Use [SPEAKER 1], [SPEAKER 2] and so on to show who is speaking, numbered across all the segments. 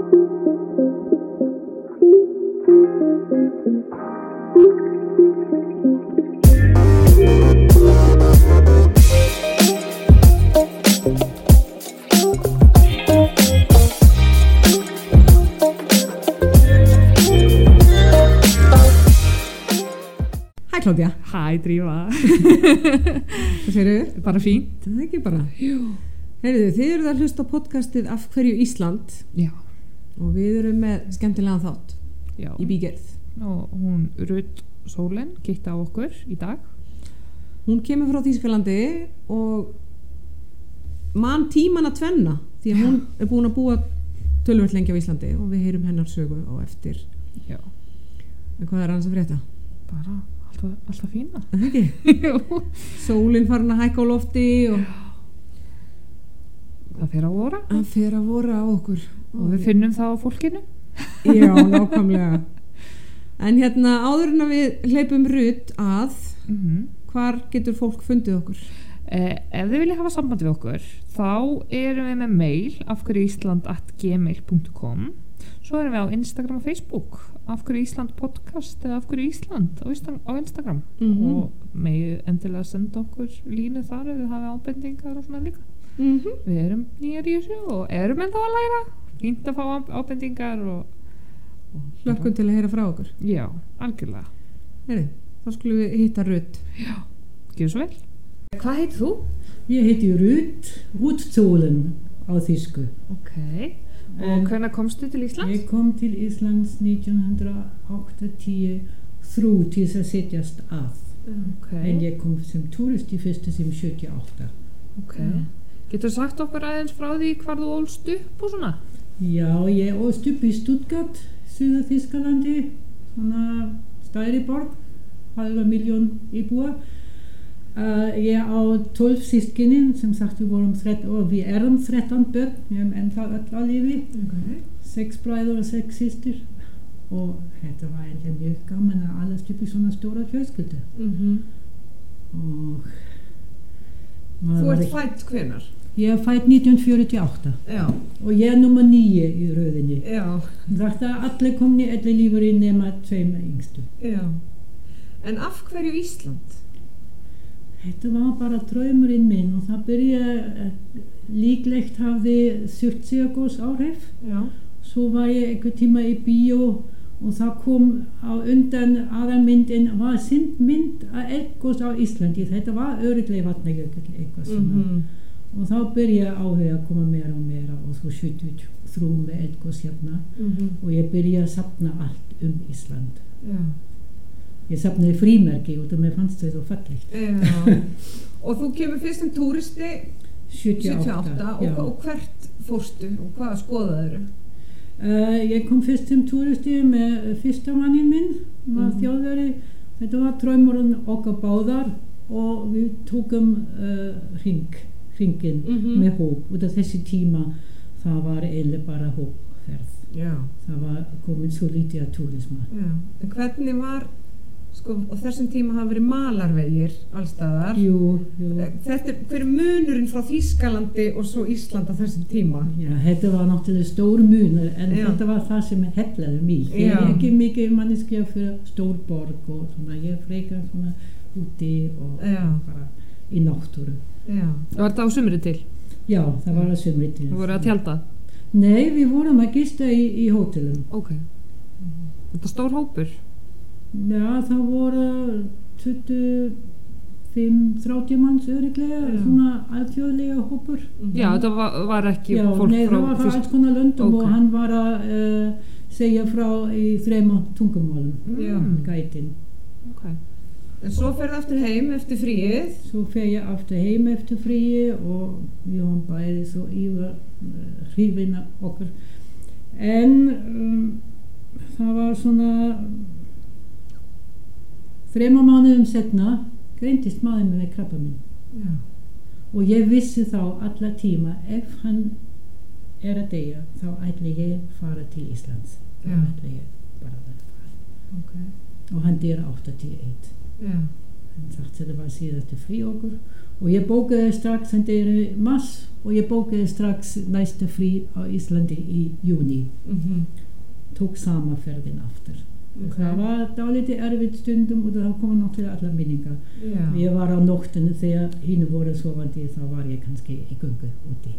[SPEAKER 1] Klódía.
[SPEAKER 2] Hæ, Drífa.
[SPEAKER 1] Hvað segirðu?
[SPEAKER 2] Bara fínt.
[SPEAKER 1] Það er ekki bara.
[SPEAKER 2] Jú.
[SPEAKER 1] Heyrðu, þið eruð að hlusta á podcastið Af hverju Ísland?
[SPEAKER 2] Já.
[SPEAKER 1] Og við erum með skemmtilegan þátt.
[SPEAKER 2] Já.
[SPEAKER 1] Í bígerð.
[SPEAKER 2] Og hún Rut Sólin gitti á okkur í dag.
[SPEAKER 1] Hún kemur frá Þýskalandi og man tíman að tvenna því að hún er búin að búa töluvert lengi á Íslandi og við heyrum hennar sögu á eftir.
[SPEAKER 2] Já.
[SPEAKER 1] En hvað er annars að frétta?
[SPEAKER 2] Bara alltaf fína.
[SPEAKER 1] Er það ekki?
[SPEAKER 2] Jú.
[SPEAKER 1] Sólin farin að hækka á lofti og
[SPEAKER 2] það fer að vora.
[SPEAKER 1] Það fer að vora á okkur.
[SPEAKER 2] Og við finnum það á fólkinu.
[SPEAKER 1] Já, nákvæmlega. En hérna áður en að við hleypum Rut að, hvar getur fólk fundið okkur?
[SPEAKER 2] Ef þið vilja hafa samband við okkur, þá erum við með mail afhverjuisland@gmail.com. Svo erum við á Instagram og Facebook, Af hverju Ísland podcast eða Af hverju Ísland á Instagram. Og megið endilega senda okkur línu þar ef þið hafi ábendingar og svona líka. Við erum nýjar í þessu og erum ennþá að læra. Fínt að fá ábendingar og
[SPEAKER 1] Hlökkum til að heyra frá okkur.
[SPEAKER 2] Já, algjörlega.
[SPEAKER 1] Heyrðu, þá skulum við hitta Rut.
[SPEAKER 2] Já, gjör svo vel. Hvað heitir þú?
[SPEAKER 3] Ég heiti Rut Sólin á þýsku.
[SPEAKER 2] Ok. Og hvenær komstu til Íslands?
[SPEAKER 3] Ég kom til Íslands 1983 til þess að setjast að.
[SPEAKER 2] Okay.
[SPEAKER 3] En ég kom sem turist í fyrstu sem 78.
[SPEAKER 2] Ok. Getur sagt okkur aðeins frá því hvar þú ólst upp og svona?
[SPEAKER 3] Já, ég ólst upp í Stuttgart, Suður Þýskalandi, svona stærri borg, 500.000 íbúar. Ég á 12 systkinin, sem sagt við erum 13 börn, við erum ennþá öll á lífi, 6 bræður og 6 systur og þetta var egentlig mjög gaman að alast upp í svona stóra fjölskyldu. Og
[SPEAKER 1] Þú ert fædd hvenær?
[SPEAKER 3] Ég er fædd 1948 og ég er nummer 9 í röðinni. Þetta allir komni lífur í nema 2 yngstu.
[SPEAKER 1] En af hverju Ísland?
[SPEAKER 3] Þetta var bara draumurinn minn og það byrjaði líklegt hafði Surtseyjargos áhrif. Svo var ég einhver tíma í bíó og það kom á undan aðalmyndin var mynd að eldgos á Íslandi. Þetta var örugglega Vatnajökull eitthvað svona. Og þá byrjaði áhuga að koma meira og meira og svo skjutu þrú með eldgos hérna og ég byrjaði að safna allt Ísland. Ég safnaði frímerki og mér fannst þau svo fallegt.
[SPEAKER 1] Og þú kemur fyrst sem túristi 78 og hvert fórstu og hvað skoðaðirðu?
[SPEAKER 3] Ég kom fyrst sem túristi með fyrsta mannin minn, var þjóðveri. Þetta var draumurinn okkar báðar og við tókum hringinn með hóp. Og þessi tíma það var eiginlega bara hópferð. Það var komin svo lítið að túrisma.
[SPEAKER 1] En hvernig var og þessum tíma hafa verið malarvegir allstaðar. Þetta hver munurinn frá Þýskalandi og svo Ísland á þessum tíma?
[SPEAKER 3] Já, þetta var náttúrulega stór munur en þetta var það sem hellaði mig. Ég er ekki mikið manneskja fyrir stór borg og svona, ég frekar svona úti og bara í náttúru.
[SPEAKER 2] Var þetta á sumri til?
[SPEAKER 3] Já, það var á sumri til.
[SPEAKER 2] Þú voru að tjalda?
[SPEAKER 3] Nei, við vorum að gista í hótelum.
[SPEAKER 2] Ok. Þetta stór hópur?
[SPEAKER 3] Já, það voru 25-30 manns örugglega, svona alþjóðlega hópur.
[SPEAKER 2] Já, þetta var ekki fólk frá...
[SPEAKER 3] Nei, það var frá alls konar löndum og hann var að segja frá í 3 tungumálum, gætin.
[SPEAKER 1] En svo ferðu aftur heim eftir fríið?
[SPEAKER 3] Svo fer ég aftur heim eftir fríið og við varum bæði svo hrifin af okkur. En það var svona... 3 mánuðum setna greindist maður með krabbamein. Og ég vissi þá alla tíma ef hann að deyja þá ætla ég fara til Íslands. Þá ætla ég bara að fara. Og hann deyr 81. Hann sagt að það var síðastu frí okkur og ég bókaði strax, þetta í mars, og ég bókaði strax næsta frí á Íslandi í júni. Tók sama ferðin aftur.
[SPEAKER 1] Okay.
[SPEAKER 3] Það var dálítið erfitt stundum og það kom náttúrulega allar minningar. Ég var á nóttinu þegar hinn voru sofandi, þá var ég kannski í göngu úti.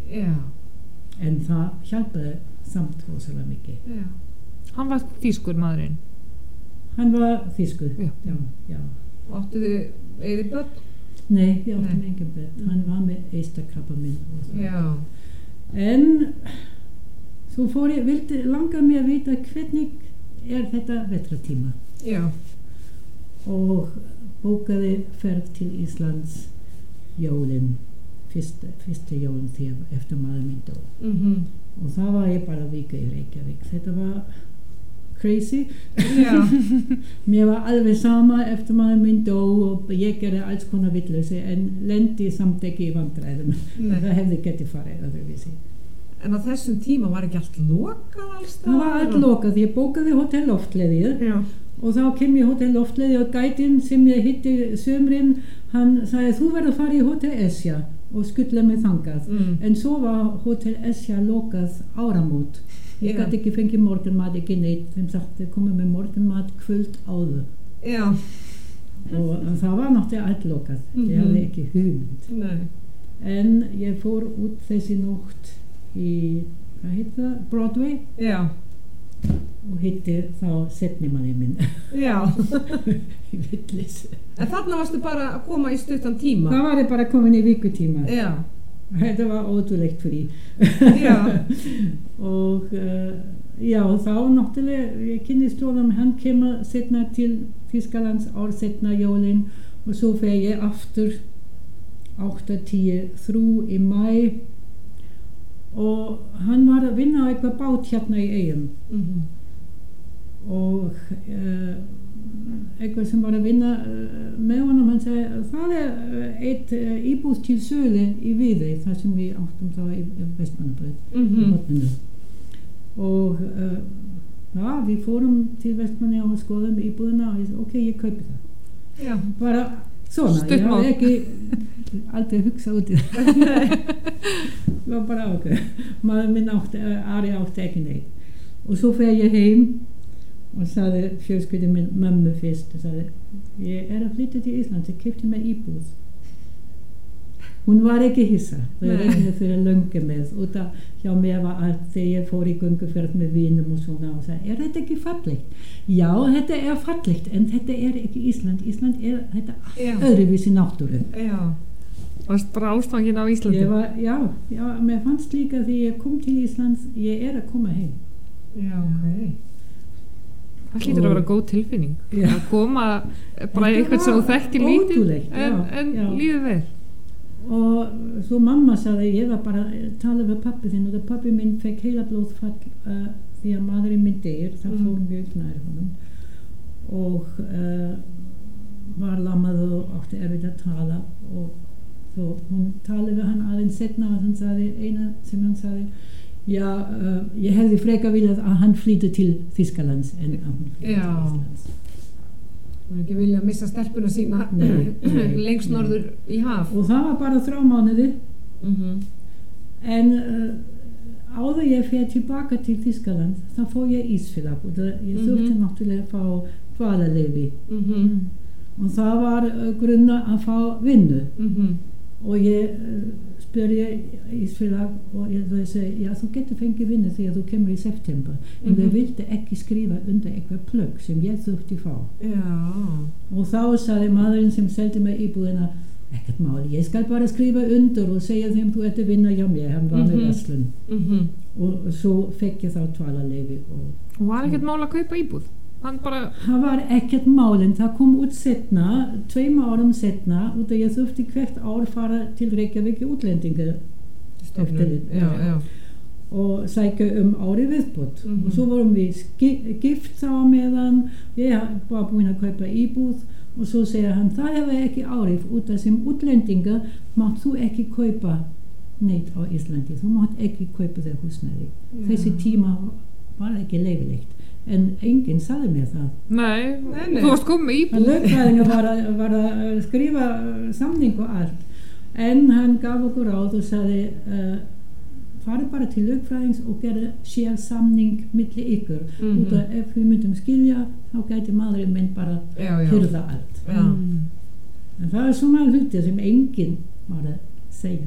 [SPEAKER 3] En það hjálpaði samt rosalega mikið.
[SPEAKER 2] Hann var þýskur maðurinn?
[SPEAKER 3] Hann var þýskur, já.
[SPEAKER 1] Og áttu þið eigið börn?
[SPEAKER 3] Nei, við áttum engin börn. Hann var með eistarkrabbamein.
[SPEAKER 1] Já.
[SPEAKER 3] En svo langar mér að vita hvernig þetta vetratíma.
[SPEAKER 1] Já.
[SPEAKER 3] Og bókaði ferð til Íslands jólin, fyrsta jólin þegar eftir maður minn dó. Og það var ég bara vika í Reykjavík. Þetta var crazy.
[SPEAKER 1] Já.
[SPEAKER 3] Mér var alveg sama eftir maður minn dó og ég gerði alls konar vitleysi en lendi samt ekki í vandræðum. Það hefði getið farið öðruvísi.
[SPEAKER 1] En á þessum tíma var ekki allt lokað alls það?
[SPEAKER 3] Það var allt lokað. Ég bókaði Hótel Loftleiðir og þá kem ég Hótel Loftleiðir og gætinn sem ég hitti sömurinn, hann sagði þú verður að fara í Hótel Esja og skuttla mig þangað. En svo var Hótel Esja lokað áramót. Ég gæti ekki fengið morgunmat, ekki neitt. Þeim sagt þið komið með morgunmat kvöld áður.
[SPEAKER 1] Já.
[SPEAKER 3] Og það var náttúrulega allt lokað. Ég hafði ekki hugmynd.
[SPEAKER 1] Nei.
[SPEAKER 3] En ég fór út þessi nótt í, hvað heit það? Broadway.
[SPEAKER 1] Já.
[SPEAKER 3] Og hitti þá setnimanni minn.
[SPEAKER 1] Já.
[SPEAKER 3] Í villis.
[SPEAKER 1] En þarna varstu bara að koma í stuttan tíma?
[SPEAKER 3] Það var ég bara komin í vikutíma.
[SPEAKER 1] Já.
[SPEAKER 3] Þetta var ótrúlegt frí.
[SPEAKER 1] Já.
[SPEAKER 3] Og já, þá náttúrulega ég kynnist honum, hann kemur setna til Þýskalands ár setna jólin og svo fer ég aftur 8-10 þrjú í mæ og hann var að vinna á eitthvað bát hérna í Eyjum. Og eitthvað sem var að vinna með honum, hann sagði það eitt íbúð til sölu í Viðey, þar sem við áttum þá í Vestmannabraut. Og já, við fórum til Vestmanna og skoðum íbúðina og ég sagði, ok, ég kaupi það.
[SPEAKER 1] Já.
[SPEAKER 3] Bara svona, ég hafði ekki aldrei hugsað út í það. Það var bara ákveð. Maður minn Ari átti ekki neitt. Og svo fer ég heim og sagði fjölskyldu minn mömmu fyrst og sagði, ég að flytja til Ísland, ég keypti mig íbúð. Hún var ekki hissa, það regnið fyrir löngu með og það hjá mér var allt þegar ég fór í gönguferð með vinum og svona og sagði, þetta ekki fallegt? Já, þetta fallegt, en þetta ekki Ísland. Ísland þetta öðruvísi náttúru.
[SPEAKER 1] Já.
[SPEAKER 2] Varst bara ástfangin á Íslandi?
[SPEAKER 3] Já, mér fannst líka þegar ég kom til Íslands, ég að koma heim.
[SPEAKER 1] Já, ok.
[SPEAKER 2] Það hlýtur að vera góð tilfinning að koma bara eitthvað sem þú þekkir lítið en líður vel.
[SPEAKER 3] Og svo mamma sagði, ég var bara að tala við pappi þinn og pappi minn fekk heila blóðfall því að maðurinn minn deyr, það fór mjög nær honum og var lamaður og átti erfitt að tala og svo hún talaði við hann aðeins setna og hann sagði, eina sem hann sagði, já, ég hefði frekar viljað að hann flýti til Þýskalands en að hún flýti til Íslands.
[SPEAKER 1] Hún ekki vilja að missa stelpuna sína lengst norður í haf.
[SPEAKER 3] Og það var bara 3 mánuði. En áður ég fer tilbaka til Þýskaland, þá fór ég Ísfélag og ég þurfti náttúrulega að fá dvalarleyfi. Og það var grunna að fá vinnu. Og ég spurði Ísfélag og ég segi, já, þú getur fengið vinnu þegar þú kemur í september, en við vildi ekki skrifa undir eitthvað plögg sem ég þurfti fá. Já. Og þá sagði maðurinn sem seldi mig íbúðina, ekkert máli, ég skal bara skrifa undir og segja þeim þú ert að vinna hjá mér, hann var með verslun. Og svo fekk ég þá dvalarleyfi.
[SPEAKER 2] Og var ekkert mál að kaupa íbúð?
[SPEAKER 3] Það var ekkert málinn, það kom út setna, 2 árum setna og ég þurfti hvert ár fara til Reykjavík í útlendinga og sækja árið viðbót og svo vorum við gift þá meðan ég var búin að kaupa íbúð og svo segja hann, það hefur ekki árið út af sem útlendinga mátt þú ekki kaupa neitt á Íslandi, þú mátt ekki kaupa þér húsnæði. Þessi tíma var ekki leyfilegt. En enginn sagði mér það.
[SPEAKER 2] Nei. Þú varst komið íbúð.
[SPEAKER 3] Lögfræðingur var að skrifa samning og allt. en hann gaf okkur ráð og sagði farið bara til lögfræðings og gera samning milli ykkur út af ef við myndum skilja þá gæti maðurinn minn bara hyrða allt en það svona hluti sem enginn var að segja.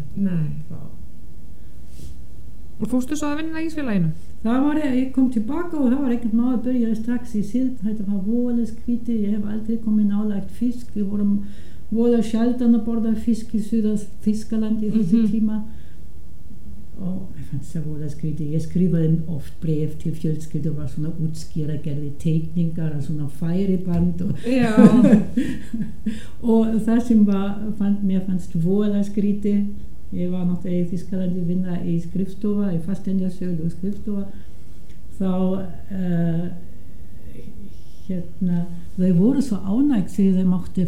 [SPEAKER 2] Og fórstu svo að vinna í Ísfélaginu?
[SPEAKER 3] Það var ég kom tilbaka og það var ekkert maður að byrja strax í sild, þetta var voðalega skríti, ég hef aldrei komið nálægt fisk, við vorum voðalega sjaldan að borða fisk í Suður-Þýskalandi í þessu tíma og ég fannst það voðalega skríti, ég skrifaði oft bref til fjölskyldu og var svona útskýra, gerði teikningar og svona færiband og það sem mér fannst voðalega skríti. Ég var náttúrulega í Þýskalandi að vinna í skrifstofa, í fasteignarsölu og skrifstofa. Þá þau voru svo ánægt þegar þau mátti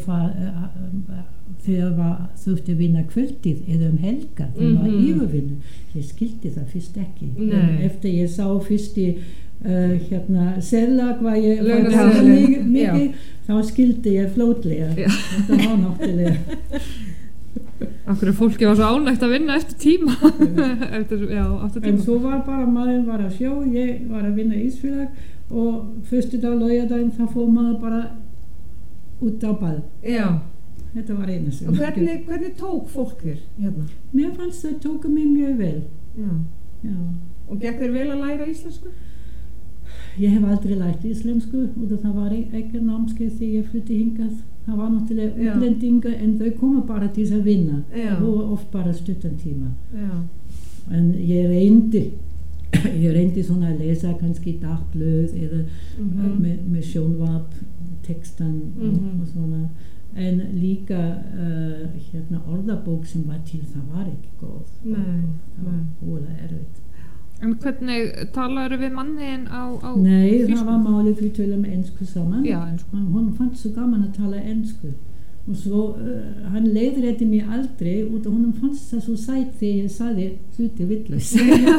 [SPEAKER 3] þurfti að vinna kvöldið eða helgar, það var yfirvinnu. Ég skildi það fyrst ekki. Eftir ég sá fyrst í sellag hvað ég var mikið, þá skildi ég fljótlega. Þetta var náttúrulega
[SPEAKER 2] Akkur fólki var svo ánægt að vinna eftir tíma
[SPEAKER 3] En svo var bara maðurinn var að sjó, ég var að vinna í Ísfélag og fyrstu dag laugardaginn þá fór maður bara út á ball. Þetta var einu sem.
[SPEAKER 1] Og hvernig tók fólk þér hérna?
[SPEAKER 3] Mér fannst þau tóku mig mjög vel.
[SPEAKER 1] Og gekk þér vel að læra íslensku?
[SPEAKER 3] Ég hef aldrei lært íslensku og það var ekki námskeið þegar ég flutti hingað. Það var náttúrulega útlendingar en þau koma bara til að vinna og oft bara stuttan tíma. En ég reyndi svona að lesa kannski dagblöð eða með sjónvarp textan og svona en líka orðabók sem var til það var ekki góð. Það var ólega erfitt.
[SPEAKER 2] En hvernig talaðu við mannin á
[SPEAKER 3] Nei, það var málið við tölum ensku saman.
[SPEAKER 2] Ensku.
[SPEAKER 3] Hún fannst svo gaman að tala ensku. Og svo, hann leiðrétti mig aldrei og hún fannst það svo sætt þegar ég sagði hluti vitlaus.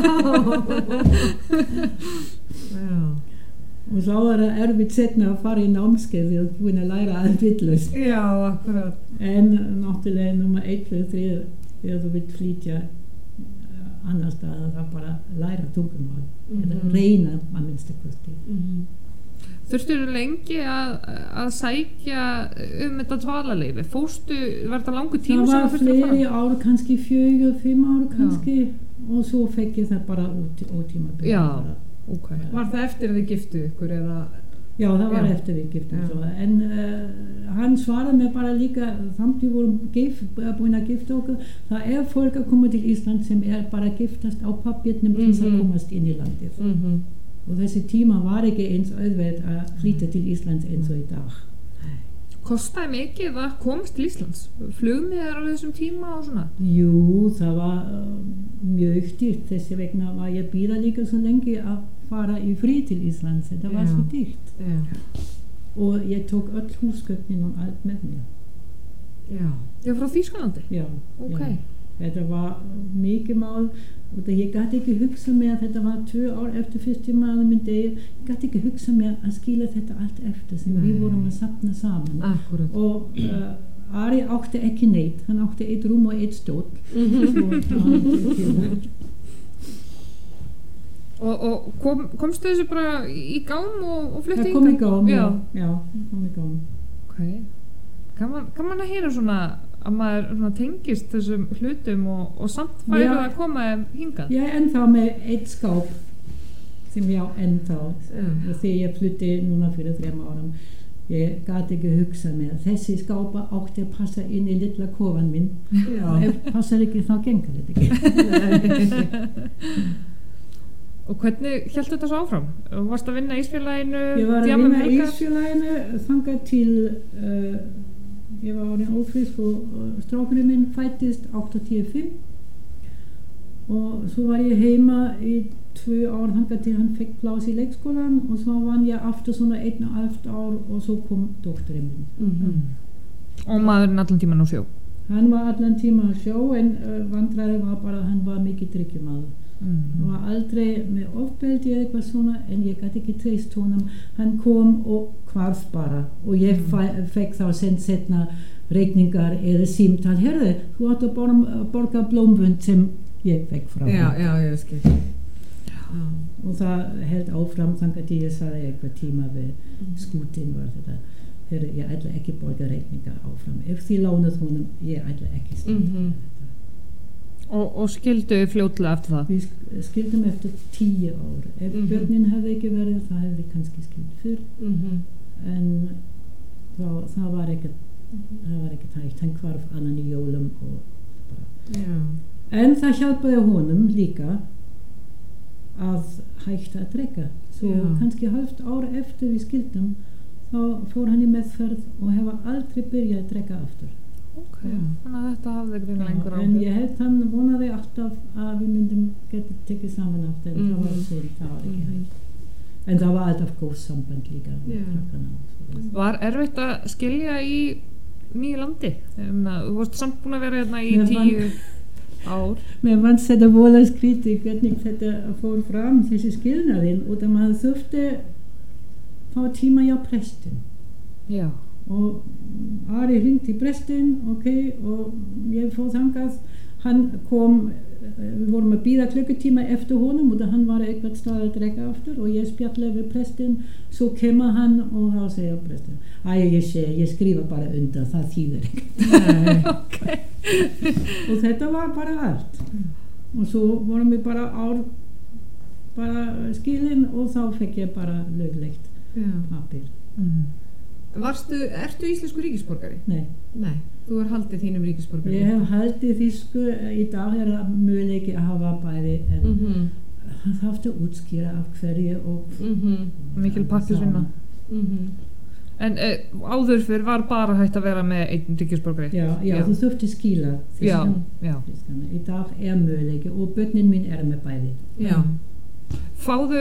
[SPEAKER 3] Og svo var það erfitt setna að fara í námskeið því að búin að læra allt vitlaus.
[SPEAKER 1] Akkurat.
[SPEAKER 3] En náttúrulega nummer 1, 2, 3 þegar þú vilt flytja annar stað að bara læra tungumál eða reyna að minnsta kosti.
[SPEAKER 2] Þurftur þú lengi að sækja þetta dvalarleyfi? Var þetta langur tíma?
[SPEAKER 3] Það var fleiri ár, kannski 4-5 ár kannski og svo fekk ég það bara ótímabundið.
[SPEAKER 1] Var það eftir að þið giftu ykkur eða?
[SPEAKER 3] Já, það var eftir við giftum en hann svaraði mér bara líka samt við vorum búin að gifta okkur það fólk að koma til Ísland sem bara giftast á pappírnum til að komast inn í landið og þessi tíma var ekki eins auðvelt að flytja til Íslands eins og í dag.
[SPEAKER 2] Kostaði mikið að komast til Íslands? Flugmiðar á þessum tíma og svona?
[SPEAKER 3] Jú, það var mjög dýrt þessi vegna var ég býða líka svo lengi að fara í frí til Íslands, þetta var svo dýrt og ég tók öll húsgögnin og allt með mér.
[SPEAKER 2] Frá Þýskalandi?
[SPEAKER 3] Já. Þetta var mikið mál og ég gæti ekki hugsa mér að þetta var 2 ár eftir fyrstu maður minn degi, ég gæti ekki hugsa mér að skila þetta allt eftir sem við vorum að safna saman.
[SPEAKER 1] Akkurat.
[SPEAKER 3] Og Ari átti ekki neitt, hann átti 1 rúm og 1 stóll
[SPEAKER 2] Og komstu þessu bara í gám og flutti?
[SPEAKER 3] Það kom í gám, já, kom í gám.
[SPEAKER 2] Gaman að heyra svona að maður tengist þessum hlutum og samt færi að koma hingað?
[SPEAKER 3] Ég er ennþá með 1 skáp sem ég á ennþá og þegar ég flutti núna fyrir 3 árum ég gæti ekki hugsa mér þessi skápa átti að passa inn í litla kofan minn ef passar ekki þá gengur þetta ekki.
[SPEAKER 2] Og hvernig hélt þetta svo áfram? Varst að vinna í Ísfélaginu?
[SPEAKER 3] Ég var að vinna í Ísfélaginu þangað til ég var orðin ófrísk og strákurinn minn fæddist 85 og svo var ég heima í 2 ár þangað til hann fekk pláss í leikskólan og svo vann ég aftur svona 1,5 ár og svo kom doktorinn minn.
[SPEAKER 2] Og maðurinn allan tíman á sjó?
[SPEAKER 3] Hann var allan tíman á sjó en vandræði var bara að hann var mikið drykkjumaður. Hann var aldrei með ofbeldi eða eitthvað svona en ég gæti ekki treyst honum. Hann kom og hvarf bara og ég fekk þá setna reikningar eða símtal, herðu, þú átt að borga blómvönd sem ég fekk frá
[SPEAKER 1] ég skil.
[SPEAKER 3] Og það held áfram þangað til ég sagði eitthvað tíma við skútin var þetta, herðu, ég ætla ekki borga reikningar áfram, ef þið lánað honum, ég ætla ekki standa
[SPEAKER 2] Og skildu fljótlega eftir það?
[SPEAKER 3] Við skildum eftir 10 ár. Ef börnin hefði ekki verið, það hefði kannski skild fyrr. En það var ekkert hægt. Hann hvarf annan í jólum og bara. En það hjálpaði honum líka að hætta að drekka. Svo kannski halvt ár eftir við skildum, þá fór hann í meðferð og hefur aldrei byrjað að drekka aftur.
[SPEAKER 2] Þannig að þetta hafði ekki lengur áhrif.
[SPEAKER 3] En ég held hann vonaði alltaf að við myndum geta tekið saman aftur, en það var seint, það var ekki hægt. En það var alltaf góð samband líka með krakkana.
[SPEAKER 2] Var erfitt að skilja í nýju landi? Þú varst samt búin að vera hérna í 10 ár.
[SPEAKER 3] Mér fannst þetta voða skrítið hvernig þetta fór fram, þessi skilnaðinn, og það maður þurfti fá tíma hjá prestin.
[SPEAKER 2] Já.
[SPEAKER 3] Og Ari hringti í prestin, og ég fór þangað, hann kom, við vorum að bíða klukkutíma eftir honum og hann var eitthvað stað að drekka aftur og ég spjallaði við prestin, svo kemur hann og þá segir prestin, ég skrifa bara undan, það þýðir ekki. Og þetta var bara allt. Og svo vorum við bara skilin og þá fekk ég bara löglegt papír.
[SPEAKER 1] Ertu íslensku ríkisborgari?
[SPEAKER 3] Nei.
[SPEAKER 1] Þú haldið þínum ríkisborgari?
[SPEAKER 3] Ég hef haldið þýsku, í dag það möguleiki að hafa bæði, en það þarfti að útskýra af hverju og
[SPEAKER 2] mikil pappírsvinna. En áður fyrr var bara hægt að vera með einn ríkisborgari?
[SPEAKER 3] Já, þú þurfti skýla þýskan.
[SPEAKER 2] Já.
[SPEAKER 3] Í dag möguleiki og börnin mín með bæði.
[SPEAKER 1] Já.
[SPEAKER 2] Fá þau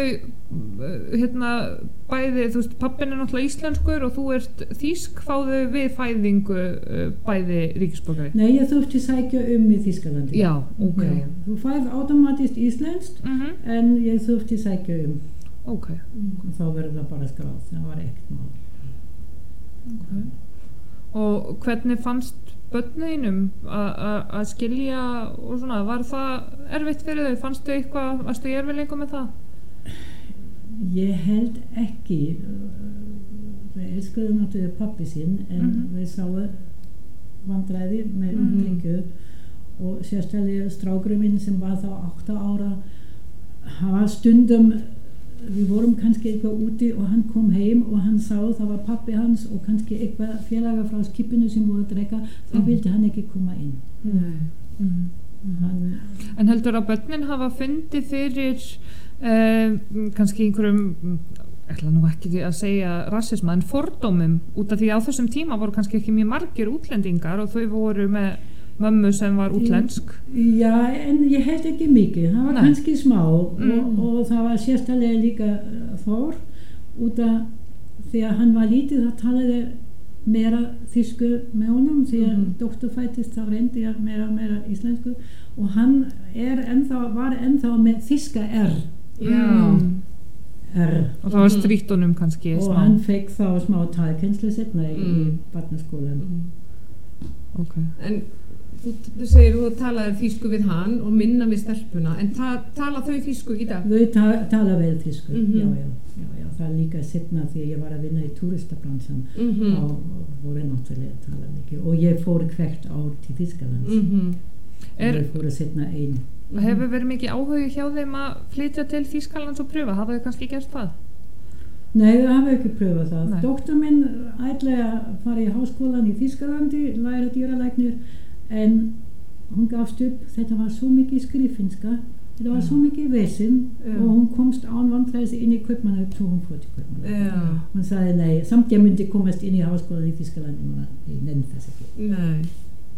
[SPEAKER 2] bæði, þú veist, pappin náttúrulega íslenskur og þú ert þýsk, fá þau við fæðingu bæði ríkisborgari?
[SPEAKER 3] Nei, ég þurfti sækja í Þýskalandi.
[SPEAKER 2] Já,
[SPEAKER 3] Þú færð automatist íslenskt, en ég þurfti sækja
[SPEAKER 2] og
[SPEAKER 3] þá verður það bara skráð, það var ekkert mál.
[SPEAKER 2] Og hvernig fannst börnunum að skilja og svona, var það erfitt fyrir þau? Fannstu eitthvað, varstu í erfiðleikum með það?
[SPEAKER 3] Ég held ekki. Við elskuðum náttúrulega pappi sinn, en við sáu vandræði með drikku og sérstaklega strákurinn minn sem var þá 8 ára, hann var stundum, við vorum kannski eitthvað úti og hann kom heim og hann sá það var pappi hans og kannski eitthvað félaga frá skipinu sem voru að drekka, þá vildi hann ekki koma inn.
[SPEAKER 2] En heldur að börnin hafa fundið fyrir kannski einhverjum, ætla nú ekki að segja rassisma, en fordómum, út af því á þessum tíma voru kannski ekki mjög margir útlendingar og þau voru með mömmu sem var útlensk?
[SPEAKER 3] Já, en ég held ekki mikið, það var kannski smá og það var sérstaklega líka Þór, út af því að hann var lítið, það talaði meira þýsku með honum, því að dóttur fættist, þá reyndi ég meira íslensku og hann var ennþá með þýska R. R. Og
[SPEAKER 2] það var strítt honum kannski
[SPEAKER 3] og
[SPEAKER 2] smá.
[SPEAKER 3] Hann fekk þá smá talkennslu setna í barnaskólan.
[SPEAKER 1] En þú segir þú talaðir þýsku við hann og minna við stelpuna, en tala þau þýsku í dag?
[SPEAKER 3] Þau tala vel þýsku, já, það líka setna því að ég var að vinna í túristabransan og voru náttúrulega að tala mikið og ég fór hvert ár til Þýskalands og ég fór að setna einn.
[SPEAKER 2] Hefur verið mikið áhuga hjá þeim að flytja til Þýskalands og pröfa? Hafa þau kannski gert það?
[SPEAKER 3] Nei, þau hafa ekki pröfað það. Dóttir minn ætlaði að fara í háskólan í Þýskalandi, læra dýralæknir, en hún gafst upp, þetta var svo mikið skrifinska, þetta var svo mikið vesinn og hún komst án vandræðis inn í Kaupmannahöfn, svo hún fór til Kaupmannahöfn. Hún sagði nei, samt ég myndi komast inn í háskólan í Þýskalandi, ég nefndi þess ekki.
[SPEAKER 1] Nei.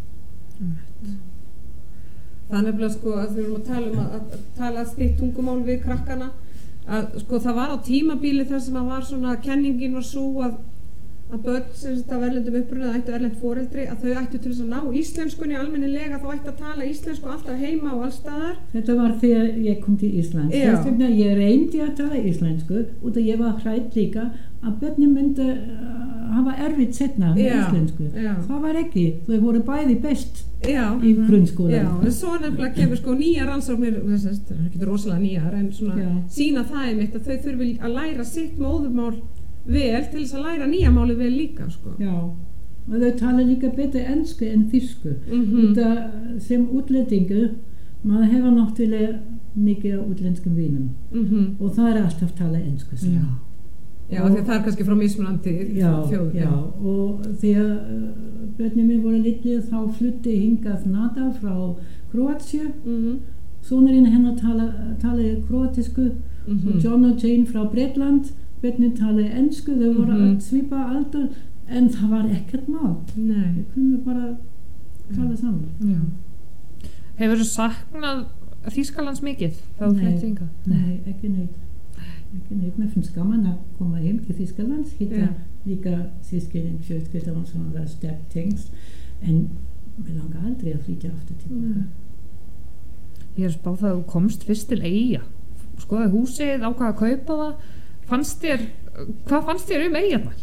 [SPEAKER 1] Þannig að sko að við erum að tala að tala þitt tungumál við krakkana, að sko það var á tímabíli þar sem að var svona, kenningin var svo að að börn sem sagt af erlendum uppruna ættu erlend foreldri, að þau ættu til þess að ná íslenskunni almennilega, þá ættu að tala íslensku alltaf heima og allstaðar.
[SPEAKER 3] Þetta var þegar ég kom til Íslands. Þess vegna ég reyndi að tala íslensku og það ég var hrædd líka að börnin myndi hafa erfitt setna með íslensku. Það var ekki, þau voru bæði best í grunnskóla.
[SPEAKER 1] Já, en svo nefnilega kemur sko nýjar rannsóknir, það er ekki rosalega nýjar, en svona sína það einmitt að þau þurfi að læra sitt móðurmál vel til þess að læra nýja máli vel líka sko.
[SPEAKER 3] Já, og þau tala líka betur ensku en þýsku. Það sem útlendingur, maður hefur náttúrulega mikið á útlenskum vinum og það er alltaf að tala ensku.
[SPEAKER 1] Já, því það er kannski frá mismunandi þjóðum.
[SPEAKER 3] Já, og þegar börnin minn voru litlir þá flutti hingað Nada frá Króatíu. Sonurinn hennar talaði króatísku og John og Jane frá Bretland. Börnin talaði ensku, þau voru að svipa aldur, en það var ekkert mál. Nei. Við kunum bara tala saman.
[SPEAKER 2] Já. Hefur þú saknað Þýskalands mikið þá flutt hingað?
[SPEAKER 3] Nei, ekki neitt. Mér finnst gaman að koma heim til Þýskalands, hitta líka sískinin fjölskyldan sem var sterkt tengst, en mér langar aldrei að flytja aftur tilbaka.
[SPEAKER 2] Ég spáð það að þú komst fyrst til Eyja, skoðaði húsið, ákvað að kaupa það. Hvað fannst þér Eyjarnar?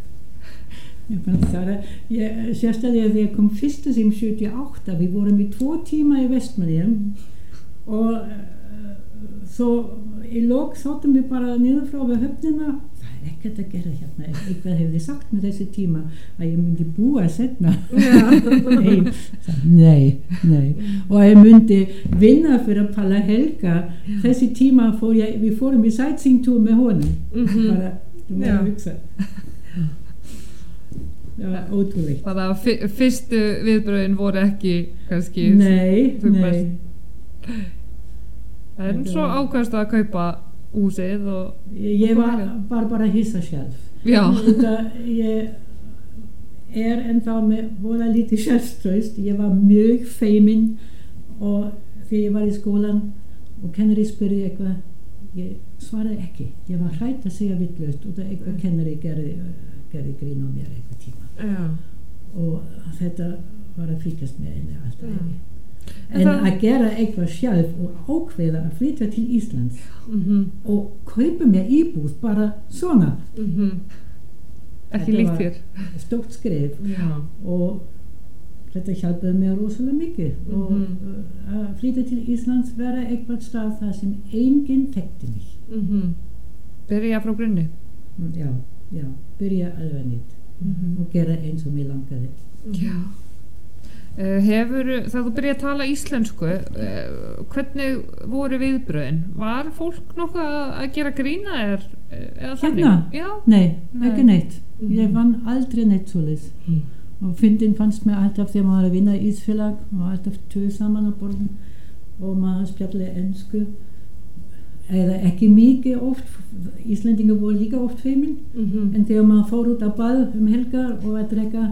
[SPEAKER 3] Sérstaklega þegar ég kom fyrst sem 78, við vorum í 2 tíma í Vestmannaeyjum og svo í lok þáttum við bara niður frá við höfnina. Það er ekkert að gera hérna. Eitthvað hefði sagt með þessi tíma að ég myndi búa setna. Nei. Og ég myndi vinna fyrir Palla Helga. Þessi tíma við fórum í sightseeing-túr með honum. Bara, þú má hugsa. Það var ótrúlegt.
[SPEAKER 2] Það að fyrstu viðbröðin voru ekki kannski...
[SPEAKER 3] Nei.
[SPEAKER 2] En svo ákvæmst að kaupa húsið og...
[SPEAKER 3] Ég var bara hissa sjálf.
[SPEAKER 2] Já.
[SPEAKER 3] Ég ennþá með voða lítið sjálfstraust. Ég var mjög feimin og þegar ég var í skólan og kennari spurði eitthvað, ég svaraði ekki. Ég var hrædd að segja vitlaust og það eitthvað kennari gerði grín á mér eitthvað tíma. Og þetta var að fylgjast með henni alltaf. En að gera eitthvað sjálf og ákveða að flytja til Íslands og kaupa mér íbúð bara svona.
[SPEAKER 2] Ekki líkt þér.
[SPEAKER 3] Stórt skref og þetta hjálpaði mér rosalega mikið og að flytja til Íslands vera eitthvað stað þar sem enginn þekkti mig.
[SPEAKER 2] Byrja frá grunni?
[SPEAKER 3] Já, byrja alveg nýtt og gera eins og mér langaði.
[SPEAKER 2] Já. Þegar þú byrjaði að tala íslensku, hvernig voru viðbröðin? Var fólk nokkuð að gera grína eða þannig?
[SPEAKER 3] Hérna? Nei, ekki neitt. Ég vann aldrei neitt svoleiðis. Og fyndin fannst mér alltaf þegar maður var að vinna í Ísfélag og alltaf tvö saman á borðum og maður spjallaði ensku. Eða ekki mikið oft, Íslendingar voru líka oft feimin, en þegar maður fór út á bað helgar og að drekka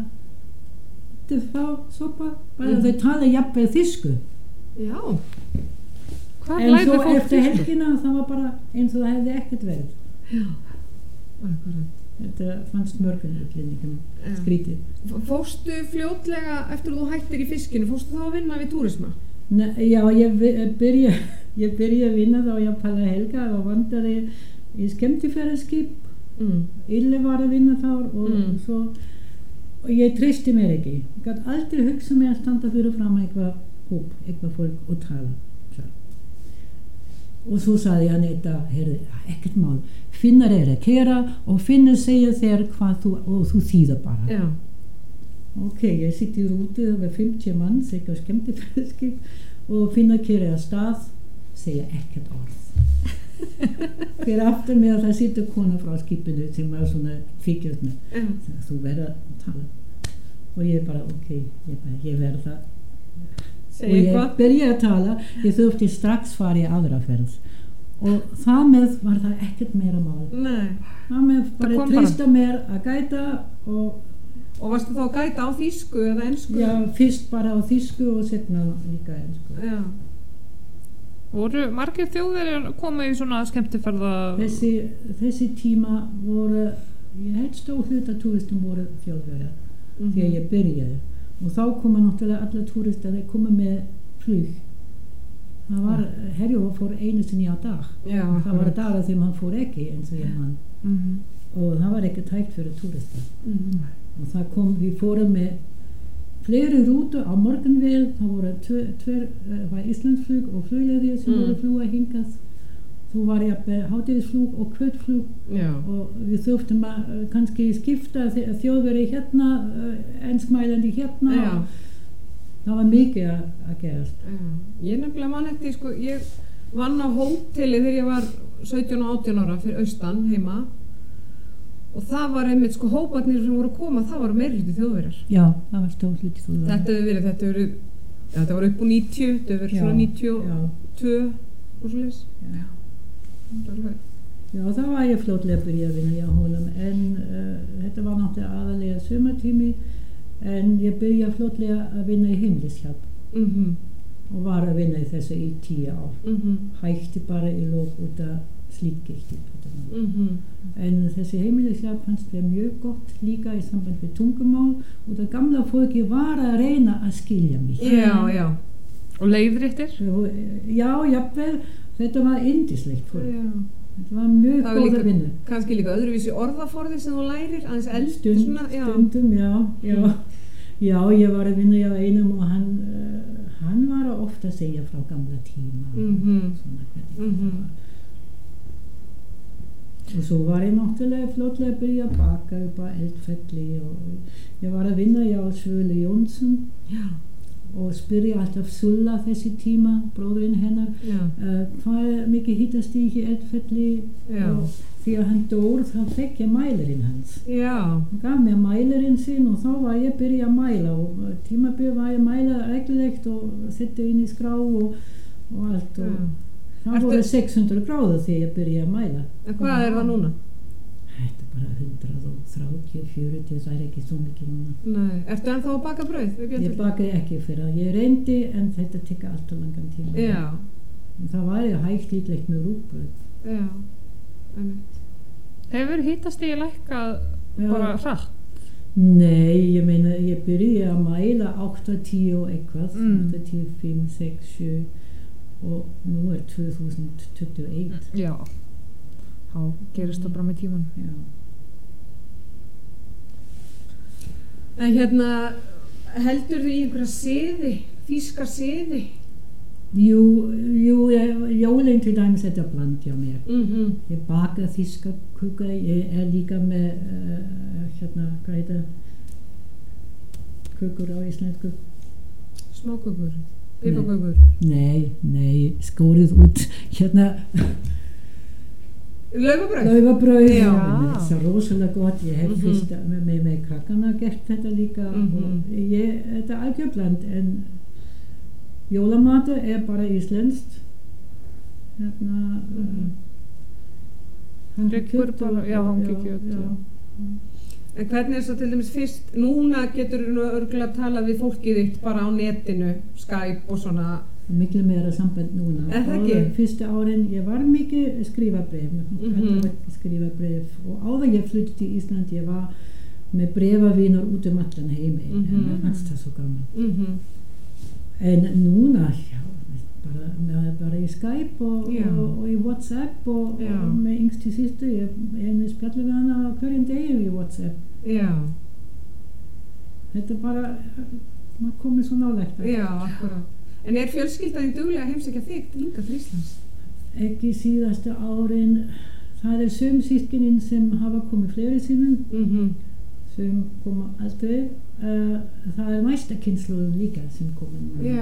[SPEAKER 3] sopa, bara þau tala jafnvel þýsku.
[SPEAKER 2] Já.
[SPEAKER 3] En svo eftir helgina það var bara eins og það hefði ekkert verið.
[SPEAKER 2] Já, akkurat.
[SPEAKER 3] Þetta fannst mörgum útlendingum skrítið.
[SPEAKER 1] Fórstu fljótlega eftir að þú hættir í fiskinu, fórstu þá að vinna við túrisma?
[SPEAKER 3] Já, ég byrja að vinna þá í Palla Helga og vandaði í skemmtiferðaskip. Ille var að vinna þar og svo og ég treysti mér ekki. Ég gat aldrei hugsað mér að standa fyrir fram eitthvað hóp, eitthvað fólk og tala. Og svo sagði hann ekkert mál. Finnar að kera og finnar segja þér hvað og þú þýðar bara.
[SPEAKER 1] Já.
[SPEAKER 3] Ok, ég sitt í rútu, það var 50 manns, eitthvað skemmtiferðaskip og finnar kera að stað, segja ekkert orð. Fyrir aftur með að það situr kona frá skipinu sem var svona fíkjast með. Þú verður að tala. Og ég bara, ég verð að. Og ég byrja að tala, ég þurfti strax fara í aðra ferð. Og það með var það ekkert meira mál.
[SPEAKER 1] Nei.
[SPEAKER 3] Það með bara treysta mér að gæta
[SPEAKER 1] Og varstu þá að gæta á þýsku eða ensku? Já,
[SPEAKER 3] fyrst bara á þýsku og setna líka ensku.
[SPEAKER 1] Já.
[SPEAKER 2] Voru margir þjóðverjar að koma í svona skemmtiferða?
[SPEAKER 3] Þessi tíma voru ég held stór hluta túristum voru Þjóðverjar þegar ég byrjaði og þá koma náttúrulega alla túristar þeir koma með flug það var, Herjólfur fór einu sinni á dag það var dagar þegar hann fór ekki eins og ég mann og það var ekki tækt fyrir túristar og það kom, við fórum með fleiri rútur á morgunvel það voru tver var Íslandsflug og flugleiðir sem voru fljúga hingað þú var hádegisflug og kvöldflug og við þurftum að kannski skipta Þjóðverji hérna enskmælandi hérna það var mikið að gerast
[SPEAKER 1] ég nefnilega man eftir sko, ég vann á hóteli þegar ég var 17 og 18 ára fyrir austan heima og það var einmitt sko hóparnir sem voru að koma það var meiri hluti Þjóðverjar
[SPEAKER 3] já, það var stór hluti Þjóðverjar þetta var upp úr 90 þetta var svona 92 og svo leys já, það var ég fljótlega að byrja að vinna hjá honum en þetta var náttúrulega aðalega sumartími en ég byrja fljótlega að vinna í heimilishjálp og var að vinna í þessu í 10 ár hætti bara í lók út af slíkgeisti en þessi heimilishjálp fannst mér mjög gott líka í samband við tungumál og það gamla fólki var að reyna að skilja mig
[SPEAKER 2] já og leiðréttir
[SPEAKER 3] já, jafnvel þetta var yndislegt fólk þetta var mjög góð að vinna
[SPEAKER 1] kannski líka öðruvísi orðaforði sem þú lærir aðeins
[SPEAKER 3] stundum, já, ég var að vinna hjá einum og hann var ofta að segja frá gamla tíma og svo var ég náttúrulega fljótlega að byrja að baka upp á Eldfelli og ég var að vinna hjá Svölu Jónsson og spyrja alltaf Sulla þessi tíma, bróðurinn hennar hvað mikið hittastig í Eldfelli og þegar hann dór þá fekk ég mælarinn hans hann gaf mér mælarinn sinn og þá var ég að byrja að mæla og tímabil var ég að mæla reglulegt og setja inn í skrá og allt og það voru 600 gráður þegar ég byrja að mæla
[SPEAKER 1] en hvað er það núna?
[SPEAKER 3] Þetta er bara 130-40 það er ekki svo mikið núna
[SPEAKER 1] Nei, ertu ennþá að baka brauð?
[SPEAKER 3] Ég bakaði ekki fyrir ég reyndi en þetta tekka alltaf langan tíma en það var ég hægt líklegt með rúgbrauð
[SPEAKER 2] Hefur hittastigið lækkað bara hratt?
[SPEAKER 3] Nei, ég meina ég byrjaði að mæla 8-10 og eitthvað 8-10-5-6-7 og nú er 2021
[SPEAKER 2] já þá gerist það bara með tíman
[SPEAKER 1] en hérna heldur þú í einhverja siði þýska siði?
[SPEAKER 3] Jú, jólinn til dæmis þetta bland hjá mér ég baka þýska kuka ég líka með hvað heita kukur á íslensku
[SPEAKER 1] smákukur, pipakukur
[SPEAKER 3] nei, skórið út laufabrauð það er rosalega gott ég hef fyrst með krakkana gert þetta líka og þetta er algjörbland en jólamata er bara íslenskt
[SPEAKER 2] hangikjöt hangikjöt
[SPEAKER 1] en hvernig er svo til dæmis fyrst núna getur þú örgulega að tala við fólkið þitt bara á netinu Skype og svona
[SPEAKER 3] miklu meira samband núna og fyrstu árin ég var mikið skrifabréf og áður ég flutti til Ísland ég var með brefavinur út allan heimi en það fannst það svo gaman en núna bara í Skype og í WhatsApp og með yngstu systur ég með spjalli við hana hverjum degi í WhatsApp þetta bara maður komið svo nálægt
[SPEAKER 1] akkurat en er fjölskyldan duglega að heimsækja þig hingað til Íslands?
[SPEAKER 3] Ekki síðastu árin það er sum systkinin sem hafa komið fleiri sinnum sem koma aldrei það er næsta kynslóðin líka sem komið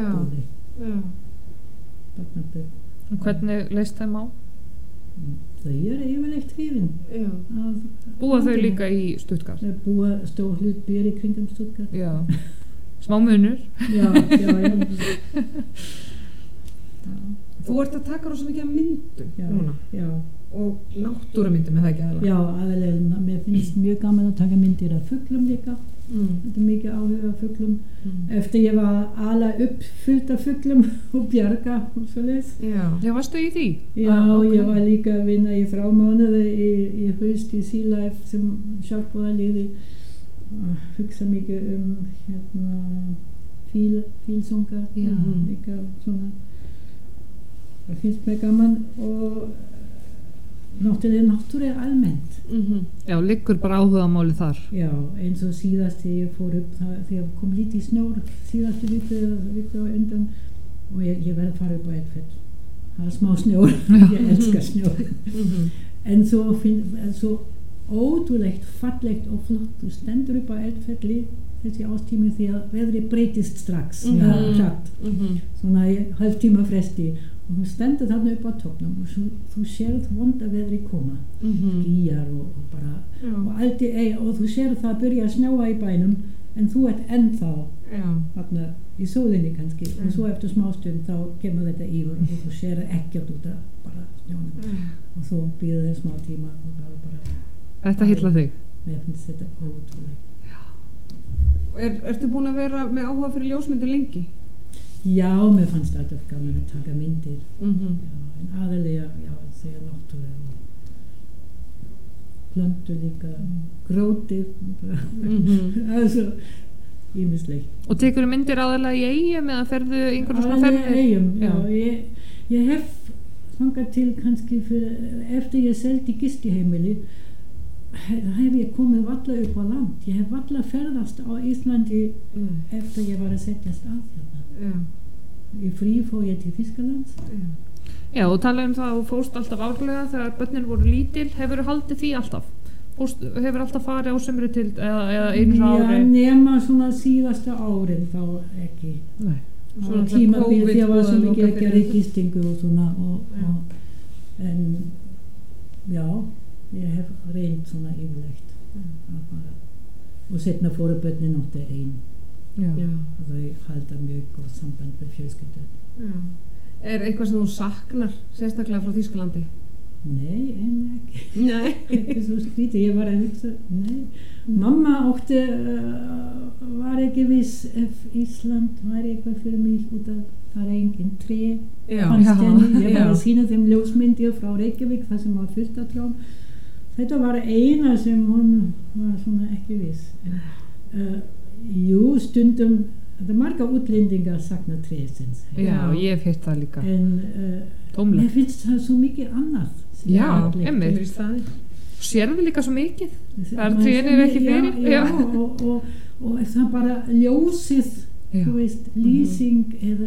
[SPEAKER 2] og hvernig leist þeim á?
[SPEAKER 3] Þau eru yfirleitt hrifin
[SPEAKER 2] búa þau líka í Stuttgart?
[SPEAKER 3] Þau búa stór hlut býr í kringum Stuttgart
[SPEAKER 2] smá munur
[SPEAKER 3] já
[SPEAKER 1] þú ert að taka rosa mikið af myndum núna
[SPEAKER 3] já
[SPEAKER 1] og náttúrumyndum er það ekki aðalega?
[SPEAKER 3] Já, aðalega mér finnst finnst mjög gaman að taka myndir af fuglum líka. Þetta mikið áhuga af fuglum. Eftir ég var ala upp fullt af fuglum og bjarga og svoleiðis.
[SPEAKER 2] Já, varstu í því?
[SPEAKER 3] Já, ég var líka að vinna í 3 mánuði í haust í Sea Life sem sjálfboðaliði og hugsa mikið fílsunga líka svona. Það finnst mér gaman og náttúru almennt.
[SPEAKER 2] Já, liggur bara áhugamáli þar.
[SPEAKER 3] Já, eins og síðast þegar ég fór upp þegar kom lítið snjór síðastu viku á undan og ég verði að fara upp á Eldfell. Það er smá snjór, ég elskar snjór. En svo ótrúlegt, fallegt og flott. Þú stendur upp á Eldfelli þessi ástími því að veðri breytist strax, hratt. Svona í hálftíma fresti. Og þú stendur þarna upp á toppnum og þú sérð vonda veðri koma, skýjar og bara, og allt og þú sérð það byrja að snjóa í bænum en þú ert ennþá þarna í sólinni kannski og svo eftir smástund þá kemur þetta yfir og þú sérð ekkert út af bara snjónum og svo býður það smá tíma og það bara...
[SPEAKER 2] Þetta heilla þig?
[SPEAKER 3] Mér finnst þetta ótrúlega.
[SPEAKER 1] Ertu búin að vera með áhuga fyrir ljósmyndir lengi?
[SPEAKER 3] Já, mér fannst alltaf gaman að taka myndir. En aðalega, þegar náttúru og plöntur líka, grótið, altså, ýmislegt.
[SPEAKER 2] Og tekur myndir aðalega í Eyjum eða ferðu einhverjum svona ferðir?
[SPEAKER 3] Aðalega í Eyjum, já. Ég hef þangað til kannski eftir ég seldi gistiheimili, hef ég komið valla upp á land. Ég hef valla ferðast á Íslandi eftir ég var að setjast að hérna. Í frí fór ég til Þýskalands.
[SPEAKER 2] Já, og tala það að þú fórst alltaf árlega þegar börnin voru lítil. Hefur þú haldið því alltaf? Hefur alltaf farið á sumri til eða einu ári?
[SPEAKER 3] Já, nema svona síðasta árin þá ekki.
[SPEAKER 2] Nei.
[SPEAKER 3] Svona tímabil því að var svo mikið ekki að gistingu og svona en já, ég hef reynd svona yfirlegt og setna fóru börnin náttúrulega einn og þau halda mjög góð samband með fjölskyldu.
[SPEAKER 1] Er eitthvað sem þú saknar sérstaklega frá Þýskalandi?
[SPEAKER 3] Nei, ekki.
[SPEAKER 1] Nei.
[SPEAKER 3] Þetta er svo skrítið, ég var að hugsa, nei. Mamma var ekki viss ef Ísland var eitthvað fyrir mig út af það er engin tré fannst henni. Ég var að sýna þeim ljósmyndir frá Reykjavík þar sem var fullt af trjám. Þetta var eina sem hún var svona ekki viss. Jú, stundum það er marga útlendingar sakna trésins.
[SPEAKER 2] Já, ég hef heyrt það líka.
[SPEAKER 3] En mér finnst það svo mikið annað.
[SPEAKER 2] Já, einmitt. Sérðu líka svo mikið. Það trénir ekki fyrir.
[SPEAKER 3] Já, og það bara ljósið, þú veist, lýsing eða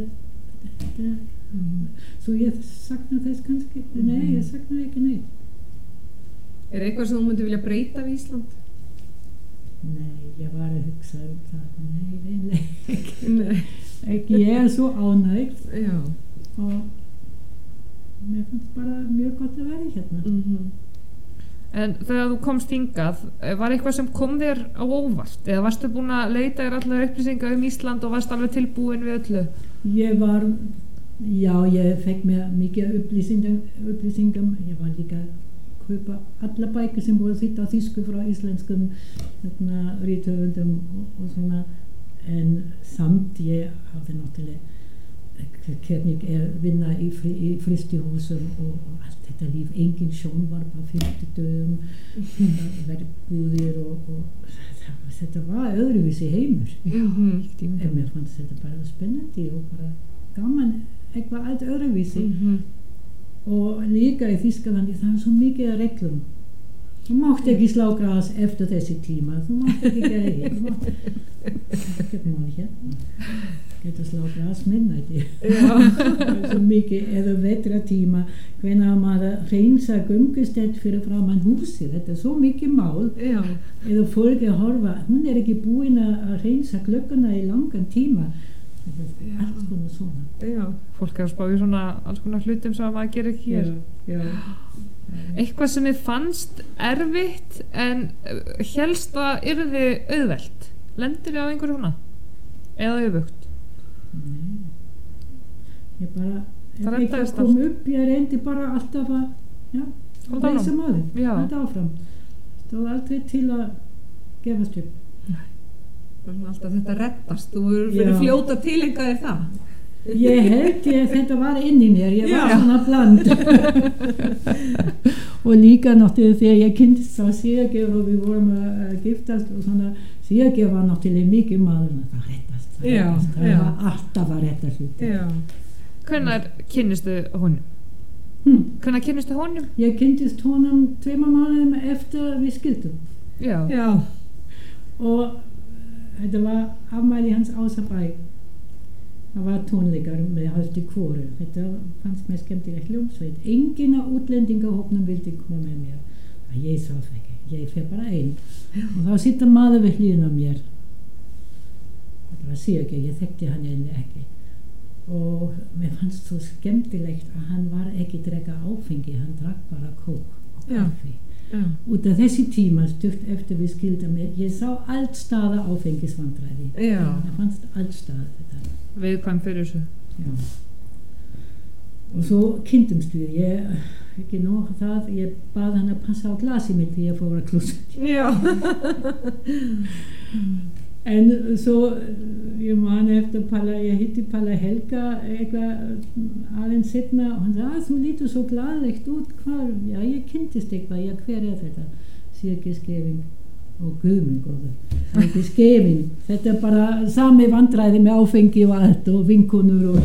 [SPEAKER 3] svo ég sakna þess kannski. Nei, ég sakna ekki neitt.
[SPEAKER 1] Er eitthvað sem þú myndi vilja breyta við Ísland?
[SPEAKER 3] Nei, ég var að hugsa það. Nei, ekki. Ég er svo ánægð. Já. Og mér fannst bara mjög gott að vera hérna.
[SPEAKER 2] En þegar þú komst hingað, var eitthvað sem kom þér á óvart? Eða varstu búin að leita þér allar upplýsingar Ísland og varst alveg tilbúin við öllu?
[SPEAKER 3] Ég fekk mér mikið upplýsingum. Ég var líka kaupa alla bækur sem voru þýtt á þýsku frá íslenskum rithöfundum og svona en samt ég hafði náttúrulega hvernig vinna í frystihúsum og allt þetta líf, engin sjónvarp á 50 dögum verðbúðir og þetta var öðruvísi heimur en mér fannst þetta bara spennandi og bara gaman eitthvað allt öðruvísi og líka í Þýskalandi það er svo mikið að reglum þú mátt ekki slá gras eftir þessi tíma þú mátt ekki gera ekkert mál hérna geta slá gras midnætti það er svo mikið eða vetratíma hvenær maður hreinsa göngustett fyrir framan húsið þetta er svo mikið mál eða fólk að horfa hún er ekki búin að hreinsa glögguna í langan tíma allt konar svona
[SPEAKER 2] fólk er að spá í svona alls konar hlutum sem maður gerir ekki hér eitthvað sem þið fannst erfitt en hélst að yrði auðvelt lendir þið á einhverju svona eða öfugt?
[SPEAKER 3] Nei ég bara ef eitthvað kom upp ég reyndi bara alltaf að leysa málið halda áfram stóð aldrei til að gefast upp.
[SPEAKER 1] Alltaf þetta reddast, þú verður fljóta tilengja þér það.
[SPEAKER 3] Ég held þetta var inn í mér, ég var svona bland. Og líka náttúrulega þegar ég kynntist á Sigurgeir og við vorum að giftast og svona, Sigurgeir var náttúrulega mikið maður, það reddast, það var alltaf að reddast upp.
[SPEAKER 2] Hvenær kynnistu honum? Hvenær kynnistu honum?
[SPEAKER 3] Ég kynntist honum 2 mánuðum eftir við skildum.
[SPEAKER 2] Já.
[SPEAKER 3] Og þetta var afmæli hans Ásabæ. Það var tónleikar með halvt í kóru. Þetta fannst mér skemmtilegt hljómsveit. Enginn af útlendingahópnum vildi koma með mér. Ég sá það ekki. Ég fer bara einn. Og þá sitter maður við hliðina á mér. Þetta var Sigurgeir, ég þekkti hann ekki. Og mér fannst svo skemmtilegt að hann var ekki drekka áfengi. Hann drakk bara kók og kaffi. Út af þessi tíma stutt eftir við skildum ég sá allstaða áfengisvandræði. Ég fannst allstaða þetta.
[SPEAKER 2] Viðkvæm fyrir þessu.
[SPEAKER 3] Já. Og svo kynntumst við. Ekki nóg það, ég bað hann að passa á glasi mitt þegar ég fór að klúsa.
[SPEAKER 1] Já.
[SPEAKER 3] En svo ég man eftir ég hitti Palla Helga eitthvað aðeins setna og hann sagði þú lítur svo glaðlegt út hvar, ég kynntist eitthvað, hver þetta? Sigurgeir Skeving og Guð minn góður, Sigurgeir Skeving, þetta bara sami vandræði með áfengi og allt og vinkonur og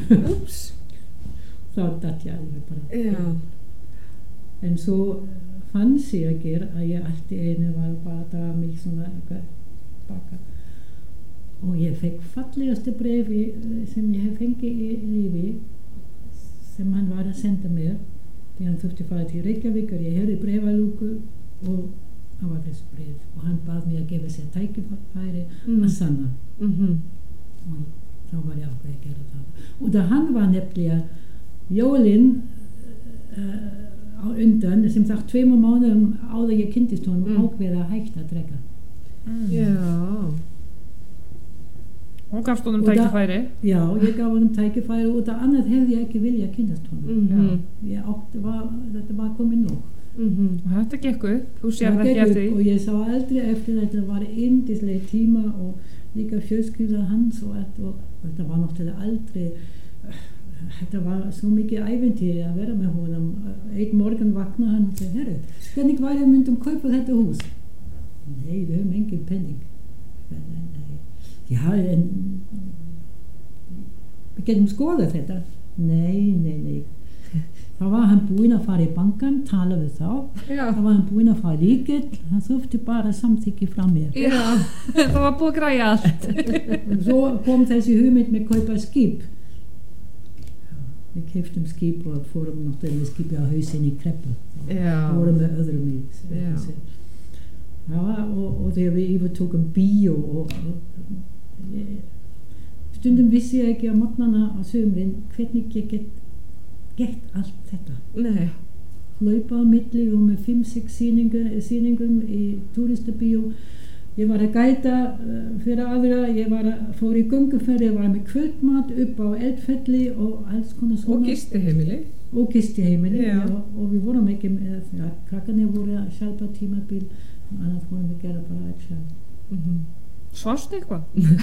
[SPEAKER 3] þá datt ég alveg bara. En svo fann Sigurgeir að ég allt í einu var bara að draga mig svona eitthvað baka og ég fekk fallegaste brefi sem ég hef fengið í lífi sem hann var að senda mér því hann þurfti að fara til Reykjavík og ég heyrði brefalúku og það var þessi bref og hann bað mér að gefa sér tækifæri að sanna og þá var ég ákveð að gera það og það hann var nefnilega jólin á undan sem sagt 2 mánuðum áður ég kynntist honum ákveð að hætta að drekka.
[SPEAKER 2] Hún gafst honum tækifæri?
[SPEAKER 3] Já, ég gaf honum tækifæri og það annað hefði ég ekki vilja að kynnast honum. Þetta var komið nóg.
[SPEAKER 2] Og þetta gekk upp, þú sér það ekki eftir því?
[SPEAKER 3] Og ég sá aldrei eftir þetta var yndisleg tíma og líka fjölskylda hans og þetta var náttúrulega aldrei þetta var svo mikið ævintýri að vera með honum. Einn morgun vaknaði hann og sagði, herru, hvernig var ég myndum kaupa þetta hús? Nei, við höfum engin penning. Já, en við getum skoðað þetta. Nei. Þá var hann búinn að fara í bankan, tala við þá. Þá var hann búinn að fara líkill, hann þurfti bara samþykki frá mér.
[SPEAKER 2] Það var búið að græja allt.
[SPEAKER 3] Svo kom þessi hugmynd með kaupa skip. Við keyptum skip og fórum náttúrulega skipi á hausinn í Kreppu. Fórum með öðrum í. Og þegar við yfirtókum bíó og stundum vissi ég ekki á morgnana á sumrin hvernig ég gett allt þetta. Hlaupa á milli og með 5-6 sýningum í túristabíó. Ég var að gæta fyrir aðra, ég fór í gönguferð, ég var með kvöldmat upp á Eldfelli og alls konar svona.
[SPEAKER 1] Og gistiheimili.
[SPEAKER 3] Og við vorum ekki með, krakkarnir voru að sjálfa tímabil, annars vorum við gera bara að sjálf.
[SPEAKER 2] Svast eitthvað?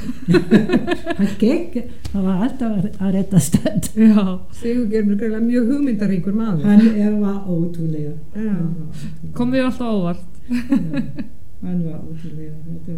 [SPEAKER 3] Það var alltaf að redda stend.
[SPEAKER 1] Sigurgeir er greinilega mjög hugmyndaríkur maður.
[SPEAKER 3] Hann var ótrúlega.
[SPEAKER 2] Kom þér alltaf óvart?
[SPEAKER 3] Hann var ótrúlega.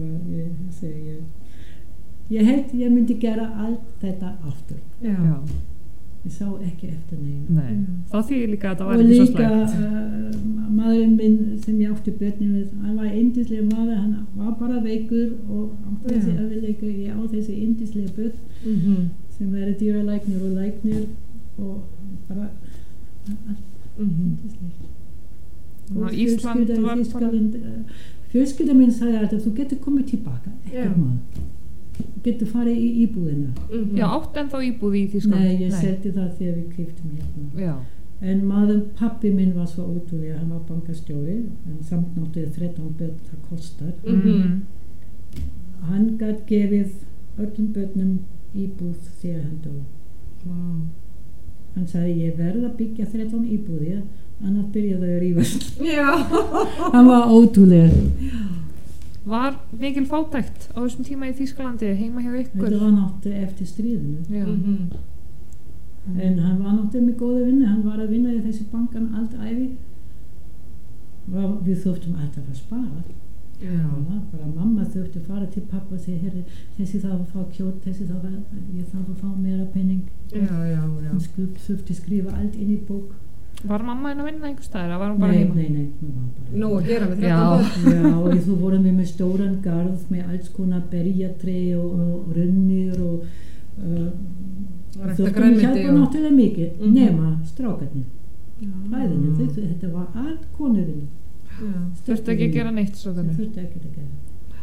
[SPEAKER 3] Ég held ég myndi gera allt þetta aftur. Ég sá ekki eftir neina.
[SPEAKER 2] Það þýðir líka að það var ekki svo slæmt. Og líka
[SPEAKER 3] maðurinn minn sem ég átti börnin við, hann var yndislega maður, hann var bara veikur og átti þessi öðruleika, ég á þessi yndislega börn sem verið dýralæknir og læknir og bara allt yndislegt. Og
[SPEAKER 2] Ísland var bara...
[SPEAKER 3] Fjölskylda minn sagði að þú getur komið tilbaka, ekkert maður. Getur farið í íbúðina.
[SPEAKER 2] Já, átt ennþá íbúð í Þýskalandi?
[SPEAKER 3] Nei, ég seldi það þegar við keyptum hérna. En maður, pappi minn var svo ótrúlega, hann var bankastjóri, en samt náttúrulega 13 börn, það kostar. Hann gat gefið öllum börnum íbúð þegar hann dó. Hann sagði, ég verð að byggja 13 íbúðir annars byrjaði að rífast.
[SPEAKER 1] Já.
[SPEAKER 3] Hann var ótrúlega.
[SPEAKER 2] Var mikil fátækt á þessum tíma í Þýskalandi heima hjá ykkur?
[SPEAKER 3] Þetta var náttúrulega eftir stríðinu.
[SPEAKER 2] Já.
[SPEAKER 3] En hann var náttúrulega með góða vinnu, hann var að vinna í þessi bankan allt ævi. Við þurftum alltaf að spara.
[SPEAKER 1] Já.
[SPEAKER 3] Bara mamma þurfti að fara til pappa og segja, herri, þessi þarf að fá kjót, þessi þarf að fá meira penning.
[SPEAKER 1] Já.
[SPEAKER 3] Hann þurfti að skrifa allt inn í bók.
[SPEAKER 2] Var mamma að vinna einhver staðar eða var hún bara heima?
[SPEAKER 3] Nei, hún var bara heima.
[SPEAKER 1] Nú að gera með 13 börn.
[SPEAKER 3] Já, og þú vorum við með stóran garð með alls konar berjatré og runnir og þurftum að hjálpa náttúrulega mikið, nema strákarnir. Bæðinni, þetta var allt konurinn.
[SPEAKER 2] Þurfti ekki að gera neitt svo þannig?
[SPEAKER 3] Þurfti ekki að gera.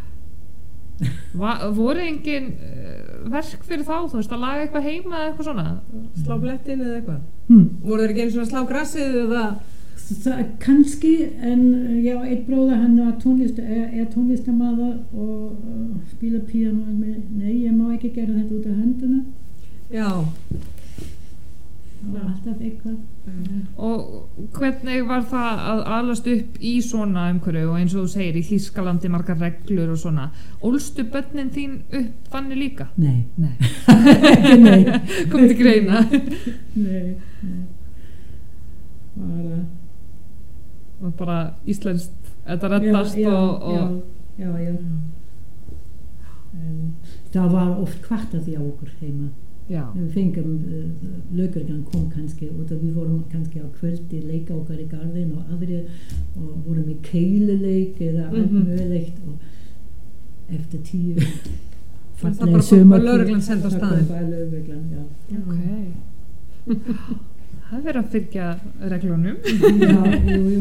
[SPEAKER 2] Voru engin verk fyrir þá, þú veist, að laga eitthvað heima eða eitthvað svona?
[SPEAKER 1] Slá blettin eða eitthvað? Voru þeir ekki eins og að slá grassið eða?
[SPEAKER 3] Kannski, en ég og einn bróður, hann var tónlistarmaður og spila píano. Nei, ég má ekki gera þetta út af hönduna.
[SPEAKER 1] Já.
[SPEAKER 3] Það var alltaf eitthvað.
[SPEAKER 2] Og hvernig var það að alast upp í svona umhverju og eins og þú segir í Þýskalandi margar reglur og svona, ólstu börnin þín upp þannig líka?
[SPEAKER 3] Nei.
[SPEAKER 2] Nei. Kom til greina?
[SPEAKER 3] Nei.
[SPEAKER 2] Bara íslenskt, þetta reddast og... Já.
[SPEAKER 3] Það var oft kvartað því á okkur heima.
[SPEAKER 2] Já.
[SPEAKER 3] Við fengum lögreglan kom kannski og við vorum kannski á kvöldi leika okkar í garðin og aðri og vorum í keiluleik eða allt mögulegt og eftir 10 fallega
[SPEAKER 1] sömur lögreglan senda á staðinn.
[SPEAKER 3] Það kom bara lögreglan, já.
[SPEAKER 2] Ok. Það verður að fylgja reglunum.
[SPEAKER 3] Já, jú.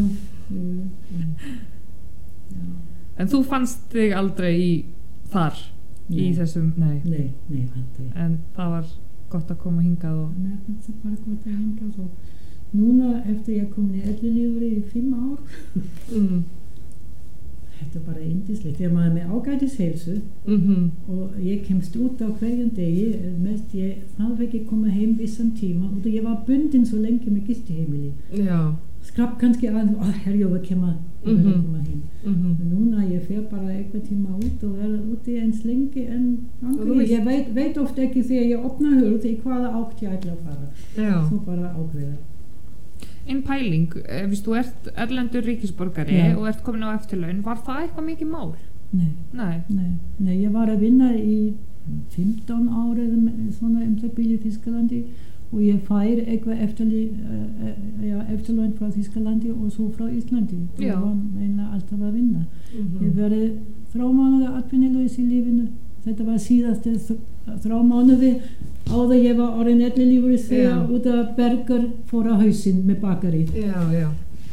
[SPEAKER 2] En þú fannst þig aldrei þar? Í þessum, nei,
[SPEAKER 3] aldrei.
[SPEAKER 2] En það var gott að koma hingað og...
[SPEAKER 3] Mér finnst það bara gott að hingað og núna eftir ég kom í ellilífeyri í 5 ár þetta er bara yndislegt þegar maður er með ágætisheilsu og ég kemst út á hverjum degi ég þarf ekki koma heim vissan tíma og ég var bundin svo lengi með gistiheimili. Já. Skrapp kannski að herjófa koma heim. Núna ég fer bara eitthvað tíma út og verða úti eins lengi en ég veit oft ekki þegar ég opna hurð í hvaða átt ég ætla að fara. Já. Svo bara ákveða.
[SPEAKER 2] Einn pæling, ef þú ert erlendur ríkisborgari og ert komin á eftirlaun, var það eitthvað mikið mál?
[SPEAKER 3] Nei, ég var að vinna í 15 árið svona það í Þýskalandi og ég fær eitthvað eftirlaun frá Þýskalandi og svo frá Íslandi. Ég var eiginlega alltaf að vinna. Ég verið 3 mánuði atvinnulaus í lífinu. Þetta var síðastu 3 mánuði áður ég var orðin ellilífeyrisþegi út af Berger fór á hausinn með bakari. Já.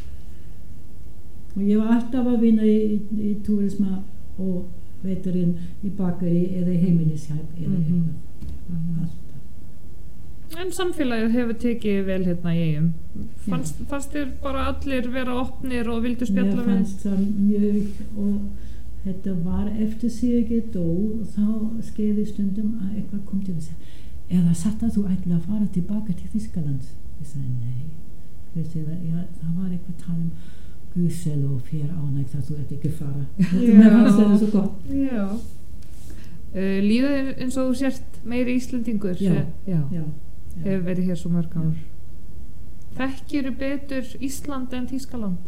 [SPEAKER 3] Og ég var alltaf að vinna í túrisma og veiturinn í bakari eða heimilishjálp eða eitthvað.
[SPEAKER 2] En samfélagið hefur tekið vel hérna í Eyjum. Fannst þér bara allir vera opnir og vildu spjalla við?
[SPEAKER 3] Mér fannst það mjög og þetta var eftir sig dó og þá skeiði stundum að eitthvað kom til að segja eða satt að þú ætla að fara tilbaka til Þýskalands. Ég sagði nei. Það var eitthvað tala Guðsel og fér ánægt að þú ert ekki fara. Mér fannst þetta svo gott.
[SPEAKER 2] Já. Líður eins og þú sért meiri Íslendingur? Já. Hefur verið hér svo mörg ár. Þekkirðu betur Ísland en Þýskaland?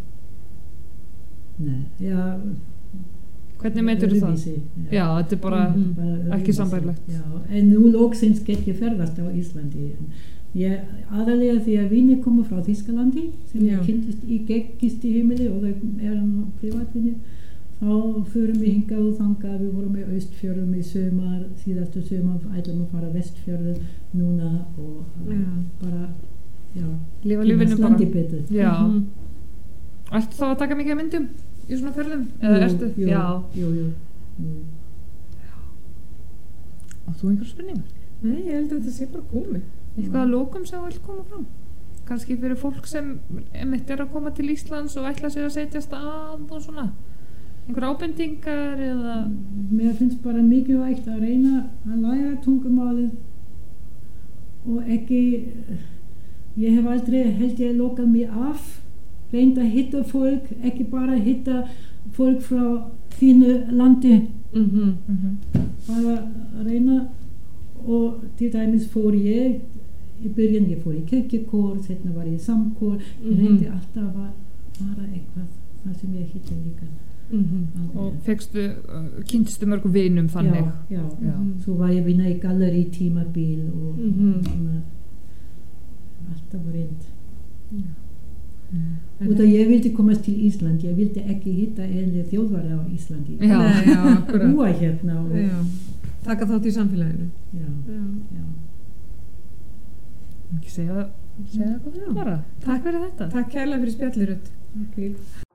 [SPEAKER 3] Nei,
[SPEAKER 2] hvernig metur þú það? Já, þetta er bara ekki sambærilegt.
[SPEAKER 3] Já, en nú loksins get ég ferðast á Íslandi. Aðalega því að vinir koma frá Þýskalandi sem ég kynntist í gistiheimili og það er privatvinir. Þá förum við hingað og þangað, við vorum í Austfjörðum í sumar, síðastu sumar ætlum að fara Vestfjörðum núna og bara,
[SPEAKER 2] lifa lífinu bara.
[SPEAKER 3] Betur.
[SPEAKER 2] Já. Ertu þá að taka mikið myndum í svona ferðum? Eða ertu?
[SPEAKER 3] Jú.
[SPEAKER 2] Áttu einhver spurningar?
[SPEAKER 1] Nei, ég held að þetta sé bara komið.
[SPEAKER 2] Eitthvað að lokum sem þú vilt koma fram? Kannski fyrir fólk sem einmitt er að koma til Íslands og ætla sér að setjast að og svona? Einhver ábendingar eða?
[SPEAKER 3] Mér finnst bara mikilvægt að reyna að læra tungumálið og ekki, ég hef aldrei held ég lokað mig af reynd að hitta fólk, ekki bara hitta fólk frá þínu landi, bara reyna. Og til dæmis fór ég í byrjun, ég fór í kirkjukór, setna var ég í samkór, ég reyndi alltaf að fara eitthvað það sem ég hitti líka.
[SPEAKER 2] Og kynnstu mörgum vinum þannig?
[SPEAKER 3] Já. Svo var ég vinna í galleri tímabil og svona alltaf reynd. Og það ég vildi komast til Ísland, ég vildi ekki hitta einlega þjóðvara á Íslandi. Búa hérna og
[SPEAKER 1] taka þátt í samfélaginu.
[SPEAKER 3] Já.
[SPEAKER 2] Ekki segja það bara. Takk fyrir þetta.
[SPEAKER 1] Takk kærlega fyrir spjallið, Ruth.